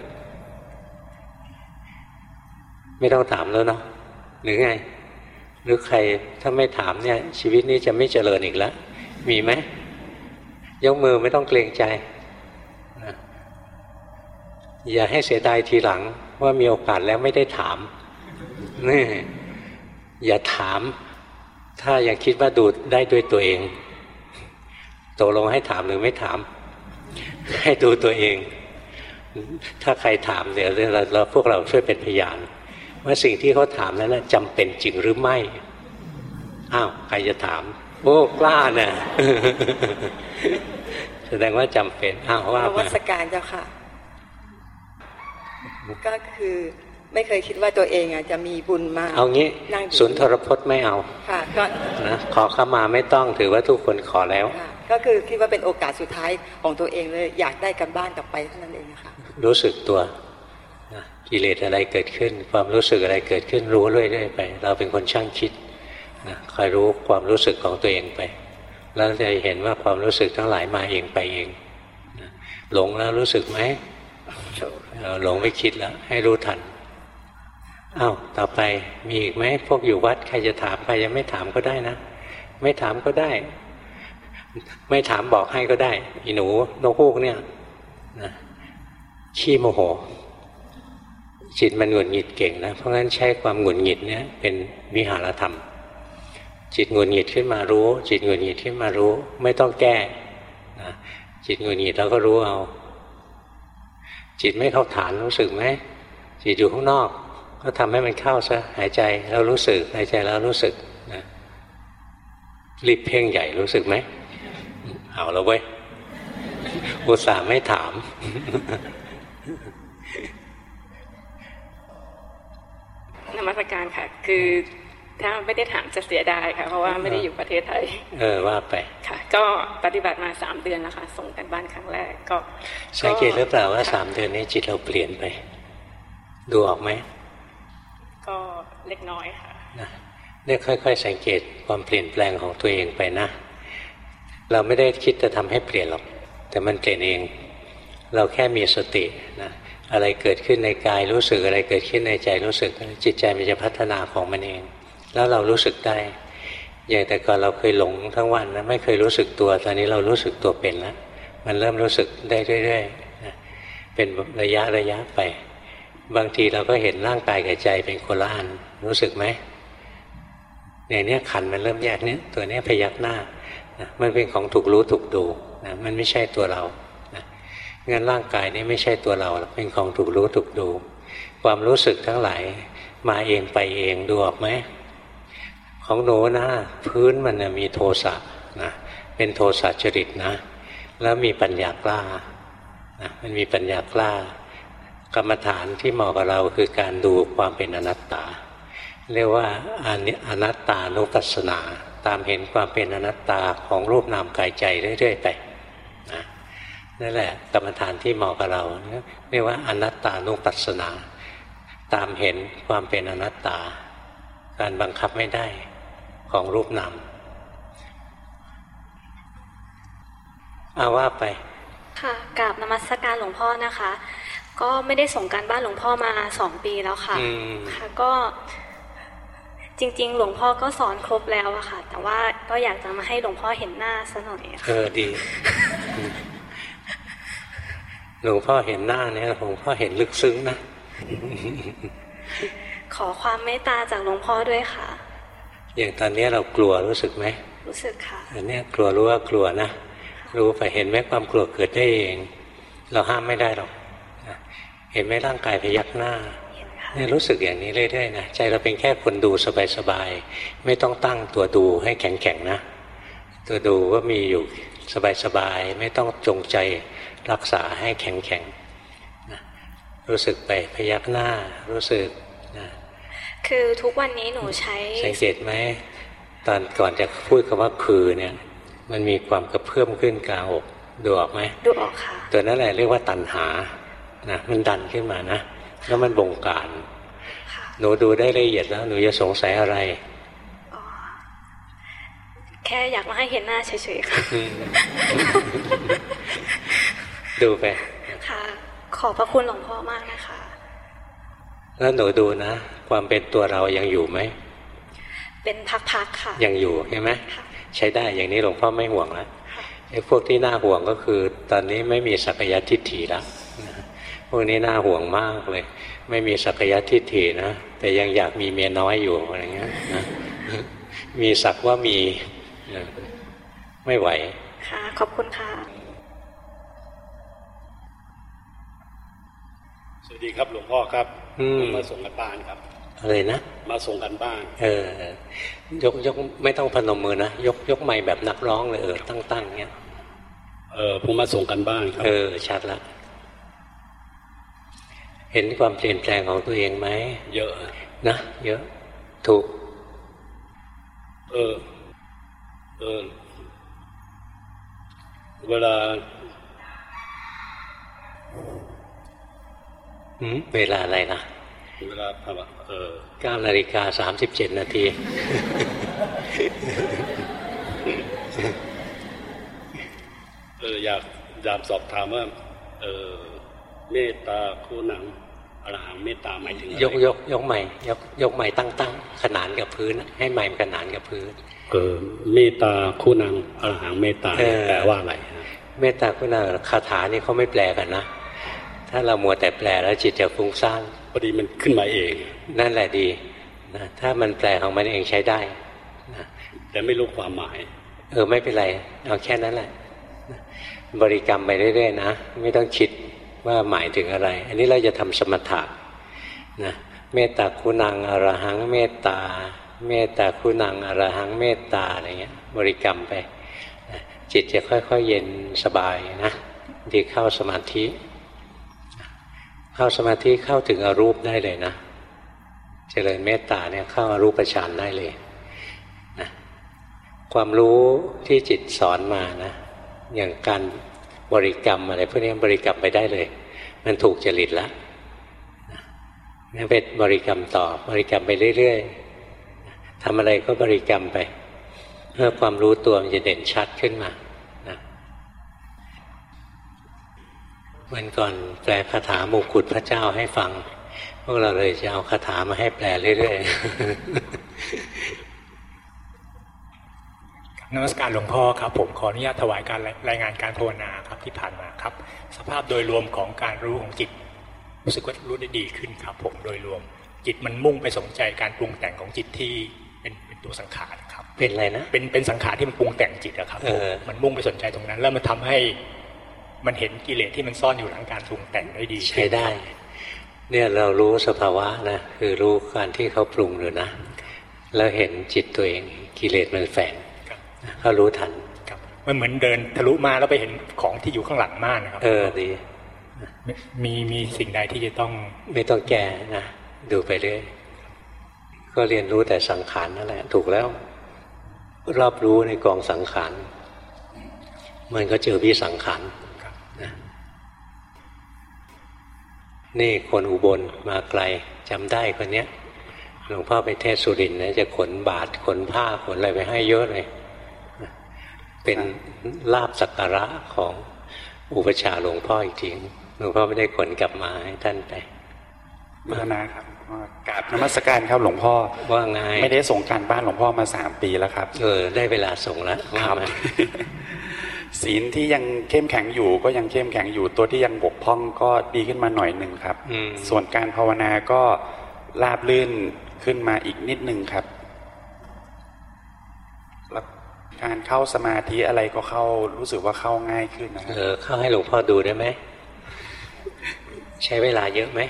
ไม่ต้องถามแล้วเนาะหรือไงหรือใครถ้าไม่ถามเนี่ยชีวิตนี้จะไม่เจริญอีกแล้วมีไหมยกมือไม่ต้องเกรงใจนะอย่าให้เสียดายทีหลังว่ามีโอกาสแล้วไม่ได้ถามนี่อย่าถามถ้ายังคิดว่าดูได้ด้วยตัวเองตกลงให้ถามหรือไม่ถามให้ดูตัวเองถ้าใครถามเดี๋ยวเราพวกเราช่วยเป็นพยานว่าสิ่งที่เขาถามนั้นจำเป็นจริงหรือไม่อ้าวใครจะถามโอ้กล้านะ แสดงว่าจำเป็นอ้าวว่ามาวัฏการเจ้าค่ะก็คือไม่เคยคิดว่าตัวเองจะมีบุญมาเอางี้สุนทรพจน์ไม่เอาค่ะก็นะขอขมาไม่ต้องถือว่าทุกคนขอแล้วก็คือคิดว่าเป็นโอกาสสุดท้ายของตัวเองเลยอยากได้กันบ้านกลับไปเท่านั้นเองนะคะรู้สึกตัวกิเลสอะไรเกิดขึ้นความรู้สึกอะไรเกิดขึ้นรู้เรื่อยๆไปเราเป็นคนช่างคิดนะคอยรู้ความรู้สึกของตัวเองไปแล้วจะเห็นว่าความรู้สึกทั้งหลายมาเองไปเองนะหลงแล้วรู้สึกไหมหลงไม่คิดแล้วให้รู้ทันอ้าวต่อไปมีอีกไหมพวกอยู่วัดใครจะถามใครยังไม่ถามก็ได้นะไม่ถามก็ได้ไม่ถามบอกให้ก็ได้อีหนูนกฮูกเนี่ยนะขี้โมโหจิตมันหงุดหงิดเก่งนะเพราะงั้นใช้ความหงุดหงิดเนี่ยเป็นวิหารธรรมจิตหงุดหงิดขึ้นมารู้จิตหงุดหงิดขึ้นมารู้ไม่ต้องแก้นะจิตหงุดหงิดแล้วก็รู้เอาจิตไม่เข้าฐานรู้สึกไหมจิตอยู่ข้างนอกก็ทำให้มันเข้าซะหายใจแล้วรู้สึกหายใจแล้วรู้สึกนะรีบเพ่งใหญ่รู้สึกไหมเอาแล้วเว้ยอุตส่าห์ไม่ถามนมัสการค่ะคือถ้าไม่ได้ถามจะเสียดายค่ะเพราะว่าไม่ได้อยู่ประเทศไทยว่าไปค่ะก็ปฏิบัติมา3 เดือนแล้วค่ะส่งกันบ้านครั้งแรกก็สังเกตหรือเปล่าว่า3 เดือนนี้จิตเราเปลี่ยนไปดูออกไหมก็เล็กน้อยค่ะเนี่ยค่อยๆสังเกตความเปลี่ยนแปลงของตัวเองไปนะเราไม่ได้คิดจะทำให้เปลี่ยนหรอกแต่มันเปลี่ยนเองเราแค่มีสตินะอะไรเกิดขึ้นในกายรู้สึกอะไรเกิดขึ้นในใจรู้สึกจิตใจมันจะพัฒนาของมันเองแล้วเรารู้สึกได้อย่างแต่ก่อนเราเคยหลงทั้งวันนะไม่เคยรู้สึกตัวตอนนี้เรารู้สึกตัวเป็นแล้วมันเริ่มรู้สึกได้เรื่อยๆนะเป็นระยะไปบางทีเราก็เห็นร่างกายกับใจเป็นคนละอันรู้สึกไหมอย่างนี้ขันมันเริ่มแยกเนี่ยตัวนี้พยักหน้านะมันเป็นของถูกรู้ถูกดูนะมันไม่ใช่ตัวเรานะงั้นร่างกายนี้ไม่ใช่ตัวเราเป็นของถูกรู้ถูกดูความรู้สึกทั้งหลายมาเองไปเองดูออกไหมของหนูนะพื้นมันมีโทสะนะเป็นโทสะจริตนะแล้วมีปัญญากล้านะมันมีปัญญากล้ากรรมฐานที่เหมาะกับเราคือการดูความเป็นอนัตตาเรียกว่าอนัตตานุปัสสนาตามเห็นความเป็นอนัตตาของรูปนามกายใจเรื่อยๆไปนะนั่นแหละกรรมฐานที่เหมาะกับเราเรียกว่าอนัตตานุปัสสนาตามเห็นความเป็นอนัตตาการบังคับไม่ได้ของรูปนามเอาว่าไปค่ะกราบนมัสการหลวงพ่อนะคะก็ไม่ได้ส่งการบ้านหลวงพ่อมา2 ปีแล้วค่ะค่ะก็จริงๆหลวงพ่อก็สอนครบแล้วอะค่ะแต่ว่าก็อยากจะมาให้หลวงพ่อเห็นหน้าซะหน่อยค่ะดี หลวงพ่อเห็นหน้าเนี่ยหลวงพ่อเห็นลึกซึ้งนะขอความเมตตาจากหลวงพ่อด้วยค่ะอย่างตอนนี้เรากลัวรู้สึกไหมรู้สึกค่ะอันนี้กลัวรู้ว่ากลัวนะรู้ไปเห็นไหมความกลัวเกิดได้เองเราห้ามไม่ได้หรอกเห็นไหมร่างกายพยักหน้าเนี่ยรู้สึกอย่างนี้เรื่อยๆนะใจเราเป็นแค่คนดูสบายๆไม่ต้องตั้งตัวดูให้แข็งๆนะตัวดูก็มีอยู่สบายๆไม่ต้องจงใจรักษาให้แข็งๆนะรู้สึกไปพยักหน้ารู้สึกนะคือทุกวันนี้หนูใช้สังเกตไหมตอนก่อนจะพูดคำว่าคือเนี่ยมันมีความกระเพื่อมขึ้นกลางอกดูออกไหมดูออกค่ะตัวนั้นแหละเรียกว่าตัณหานะมันดันขึ้นมานะแล้วมันบงการหนูดูได้ละเอียดแล้วหนูจะสงสัยอะไรแค่อยากมาให้เห็นหน้าเฉยๆค่ะดูไปค่ะขอบพระคุณหลวงพ่อมากนะคะแล้วหนูดูนะความเป็นตัวเรายังอยู่ไหมเป็นพักๆค่ะยังอยู่ใช่ไหมใช้ได้อย่างนี้หลวงพ่อไม่ห่วงแล้วไอ้พวกที่น่าห่วงก็คือตอนนี้ไม่มีสักยทิฏฐิแล้วพวกนี้น่าห่วงมากเลยไม่มีสักยทิฏฐินะแต่ยังอยากมีเมียน้อยอยู่อะไรเงี้ยนะมีสักว่ามีไม่ไหวค่ะขอบคุณค่ะสวัสดีครับหลวงพ่อครับมาส่งกันบ้านครับอะไรนะมาส่งกันบ้านยกไม่ต้องพนมมือนะยกไมค์แบบนักร้องเลยตั้งเงี้ยผมมาส่งกันบ้านครับชัดละเห็นความเปลี่ยนแปลงของตัวเองไหมเยอะนะเยอะถูกเวลาอะไรนะเวลา 9:37 นาทีอยากสอบถามว่าเมตตาคู่หนังอรหังเมตตาหมายถึงอะไรยกใหม่ยกใหม่ตั้งขนานกับพื้นให้ใหม่ขนานกับพื้นเมตตาคู่หนังอรหังเมตตาแปลว่าอะไรเมตตาคู่หนังคาถานี่เขาไม่แปลกันนะถ้าเรามัวแต่แปลแล้วจิตจะฟุ้งซ่านพอดีมันขึ้นมาเองนั่นแหละดีนะถ้ามันแปลของมันเองใช้ได้นะแต่ไม่รู้ความหมายไม่เป็นไรเอาแค่นั้นแหละบริกรรมไปเรื่อยๆนะไม่ต้องคิดว่าหมายถึงอะไรอันนี้เราจะทำสมถะนะเมตตาคุณังอรหังเมตตาเมตตาคุณังอรหังเมตตาอะไรเงี้ยบริกรรมไปนะจิตจะค่อยๆเย็นสบายนะดีเข้าสมาธิเข้าสมาธิเข้าถึงอรูปได้เลยนะเจริญเมตตาเนี่ยเข้าอรูปฌานได้เลยนะความรู้ที่จิตสอนมานะอย่างการบริกรรมอะไรพวกนี้บริกรรมไปได้เลยมันถูกจริตแล้วนะงั้นเป็นบริกรรมต่อบริกรรมไปเรื่อยๆทำอะไรก็บริกรรมไปเพื่อความรู้ตัวมันจะเด่นชัดขึ้นมานะวันก่อนแปลคาถามงกุฎพระเจ้าให้ฟังพวกเราเลยจะเอาคาถามาให้แปลเรื่อยๆนมัสการหลวงพ่อครับผมขออนุญาตถวายการรายงานการภาวนาครับที่ผ่านมาครับสภาพโดยรวมของการรู้ของจิตรู้สึกว่ารู้ได้ดีขึ้นครับผมโดยรวมจิตมันมุ่งไปสนใจการปรุงแต่งของจิตที่เป็นตัวสังขารครับเป็นอะไรนะเป็นสังขารที่มันปรุงแต่งจิตอะครับมันมุ่งไปสนใจตรงนั้นแล้วมันทำให้มันเห็นกิเลสที่มันซ่อนอยู่หลังการปรุงแต่งได้ดีใช้ได้เนี่ยเรารู้สภาวะนะคือรู้การที่เขาปรุงอยู่นะแล้วเห็นจิตตัวเองกิเลสมันแฝงเขารู้ทันมันเหมือนเดินทะลุมาแล้วไปเห็นของที่อยู่ข้างหลังมากนะครับดีมีสิ่งใดที่จะต้องไม่ต้องแก้นะดูไปเรื่อยก็เรียนรู้แต่สังขารนั่นแหละถูกแล้วรอบรู้ในกองสังขารมันก็เจอวิสังขารนะนี่คนอุบลมาไกลจำได้คนเนี้ยหลวงพ่อไปเทศสุรินทร์นะจะขนบาตรขนผ้าขนอะไรไปให้เยอะเลยเป็นลาภสักการะของอุปชาหลวงพ่ออีกทีหลวงพ่อไม่ได้ขนกลับมาให้ท่านไปพัฒนาครับกราบนมัสการครับหลวงพ่อว่าไงไม่ได้ส่งการบ้านหลวงพ่อมา3 ปีแล้วครับได้เวลาส่งแล้วครับศีลที่ยังเข้มแข็งอยู่ก็ยังเข้มแข็งอยู่ตัวที่ยังบกพร่องก็ดีขึ้นมาหน่อยนึงครับส่วนการภาวนาก็ราบลื่นขึ้นมาอีกนิดนึงครับแล้วการเข้าสมาธิอะไรก็เข้ารู้สึกว่าเข้าง่ายขึ้นนะเข้าให้หลวงพ่อดูได้ไหมใช้เวลาเยอะไหม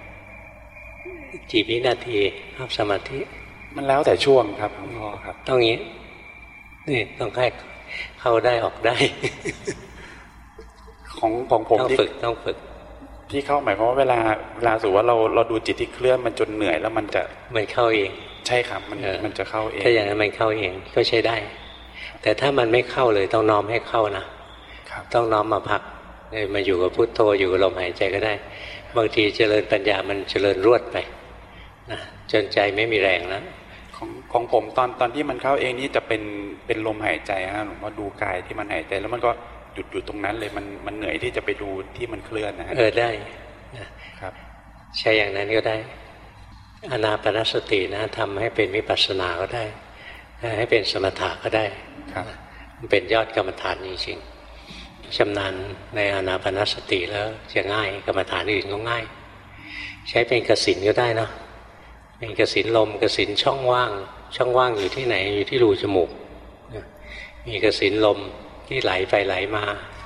กี่วินาทีเข้าสมาธิมันแล้วแต่ช่วงครับหลวงพ่อครับต้องงี้นี่ต้องให้เข้าได้ออกได้ของผมต้องฝึกที่เข้าหมายความว่าเวลาสมมติว่าเราดูจิตที่เคลื่อนมันจนเหนื่อยแล้วมันเข้าเองใช่ครับมันจะเข้าเองถ้าอย่างนั้นมันเข้าเองก็ใช้ได้แต่ถ้ามันไม่เข้าเลยต้องน้อมให้เข้านะต้องน้อมมาพักมาอยู่กับพุทโธอยู่กับลมหายใจก็ได้บางทีเจริญปัญญามันเจริญรวดไปนะจนใจไม่มีแรงแล้วของผมตอนที่มันเข้าเองนี่จะเป็นลมหายใจฮะหลวงพ่อดูกายที่มันหายใจแล้วมันก็หยุดอยู่ตรงนั้นเลยมันเหนื่อยที่จะไปดูที่มันเคลื่อนนะฮะได้นะครับใช่อย่างนั้นก็ได้อานาปานสตินะทำให้เป็นวิปัสสนาก็ได้ให้เป็นสมถะก็ได้มันเป็นยอดกรรมฐานจริงๆชำนาญในอานาปานสติแล้วจะง่ายกรรมฐานอื่นก็ง่ายใช้เป็นกสิณก็ได้นะเป็นกสิณลมกสิณช่องว่างอยู่ที่ไหนอยู่ที่รูจมูกมีกสิณลมที่ไหลไปไหลมา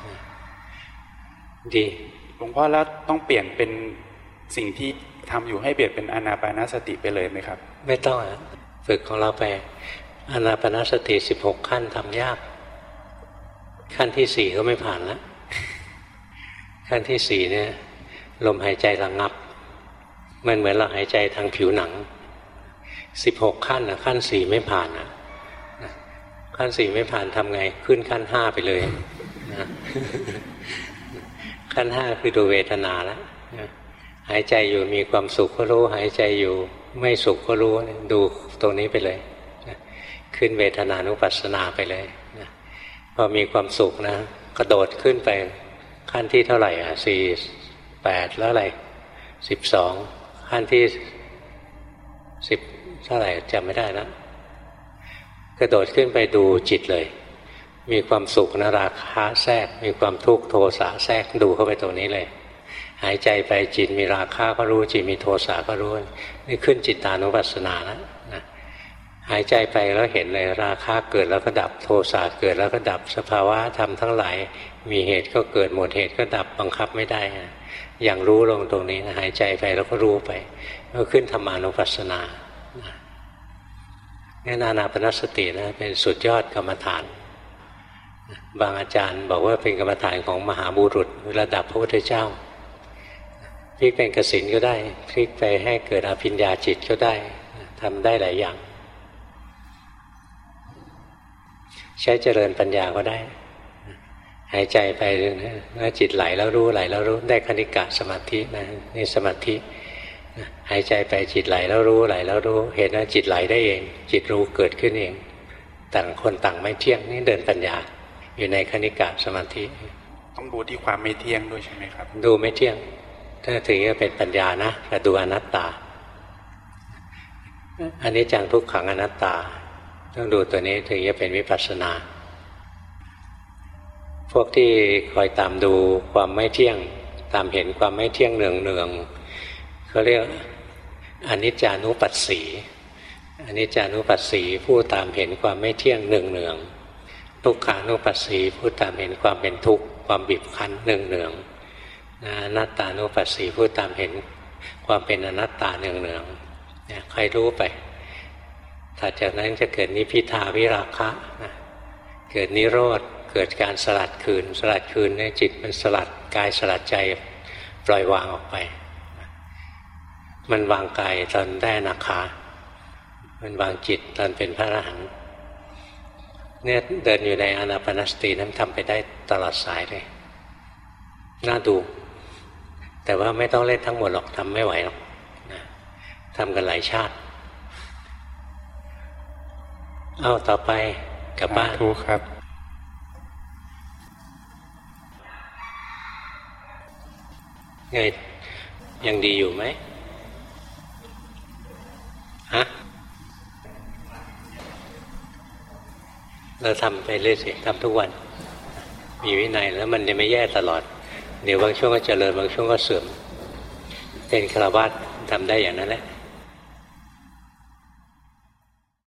ดีหลวงพ่อแล้วต้องเปลี่ยนเป็นสิ่งที่ทำอยู่ให้เปลี่ยนเป็นอานาปานสติไปเลยไหมครับไม่ต้องฝึกของเราไปอานาปานสติ16 ขั้นทำยากขั้นที่4ก็ไม่ผ่านแล้วขั้นที่4เนี่ยลมหายใจระงับมันเหมือนเราหายใจทางผิวหนัง16 ขั้นขั้น4ไม่ผ่านขั้น4ไม่ผ่านทำไงขึ้นขั้น5ไปเลยนะขั้น5คือดูเวทนาแล้วหายใจอยู่มีความสุขก็รู้หายใจอยู่ไม่สุขก็รู้ดูตรงนี้ไปเลยขึ้นเวทนานุปัสสนาไปเลยพอมีความสุขนะกระโดดขึ้นไปขั้นที่เท่าไหร่48แล้วอะไร12ขั้นที่10เท่าไหร่จำไม่ได้แล้วกระโดดขึ้นไปดูจิตเลยมีความสุขนะราคะแทรกมีความทุกข์โทสะแทรกดูเข้าไปตรงนี้เลยหายใจไปจิตมีราคะก็รู้จิตมีโทสะก็รู้นี่ขึ้นจิตตานุปัสสนาแล้วนะหายใจไปแล้วเห็นเลยราคะเกิดแล้วก็ดับโทสะเกิดแล้วก็ดับสภาวะธรรมทั้งหลายมีเหตุก็เกิดหมดเหตุก็ดับบังคับไม่ได้นะอย่างรู้ลงตรงนี้นะหายใจไปแล้วก็รู้ไปก็ขึ้นธรรมานุปัสสนาเนี่ยอานาปานสตินะเป็นสุดยอดกรรมฐานบางอาจารย์บอกว่าเป็นกรรมฐานของมหาบุรุษระดับพระพุทธเจ้าพลิกเป็นกสิณก็ได้พลิกไปให้เกิดอภิญญาจิตก็ได้ทำได้หลายอย่างใช้เจริญปัญญาก็ได้หายใจไปแล้วจิตไหลแล้วรู้ไหลแล้วรู้ได้คณิกะสมาธินะนี่สมาธิหายใจไปจิตไหลแล้วรู้ไหลแล้วรู้เห็นว่าจิตไหลได้เองจิตรู้เกิดขึ้นเองต่างคนต่างไม่เที่ยงนี่เดินปัญญาอยู่ในคณิกะสมาธิต้องดูที่ความไม่เที่ยงด้วยใช่ไหมครับดูไม่เที่ยงถ้าถึงจะเป็นปัญญานะแต่ดูอนัตตาอันนี้จังทุกขังอนัตตาต้องดูตัวนี้ถึงจะเป็นวิปัสสนาพวกที่คอยตามดูความไม่เที่ยงตามเห็นความไม่เที่ยงเนืองๆเขาเรียกอนิจจานุปัสสีอนิจจานุปัสสีผู้ตามเห็นความไม่เที่ยงเนืองๆทุกขานุปัสสีผู้ตามเห็นความเป็นทุกข์ความบีบคั้นเนืองๆอนัตตานุปัสสีผู้ตามเห็นความเป็นอนัตตาเนืองๆเนี่ยใครรู้ไปถัดจากนั้นจะเกิดนิพพิทาวิราคะนะเกิดนิโรธเกิดการสลัดคืนเนี่ยจิตมันสลัดกายสลัดใจปล่อยวางออกไปมันวางกายตอนได้อนาคามันวางจิตตอนเป็นพระอรหันต์เนี่ยเดินอยู่ในอานาปานสตินั้นทำไปได้ตลอดสายเลยน่าดูแต่ว่าไม่ต้องเล่นทั้งหมดหรอกทำไม่ไหวหรอกนะทำกันหลายชาติเอาต่อไปกลับบ้านถูกครับไงยังดีอยู่ไหมฮะเราทำไปเรื่อยสิทำทุกวันมีวินัยแล้วมันจะไม่แย่ตลอดเดี๋ยวบางช่วงก็เจริญบางช่วงก็เสื่อมเป็นฆราวาสทำได้อย่างนั้นแหละ